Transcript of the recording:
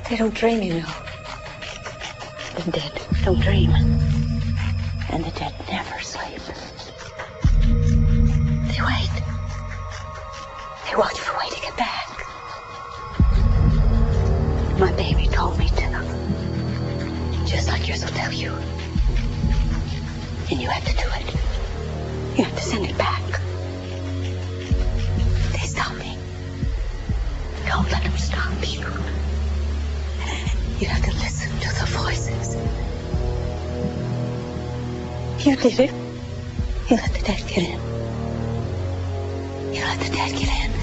They don't dream, you know. The dead don't dream. And the dead never sleep. They wait. They watch for a way to get back. My baby told me to. Just like yours will tell you. And you have to do it. You have to send it back. They stop me. Don't let them stop you. You have to listen to the voices. You did it. You let the dead get in. You let the dead get in.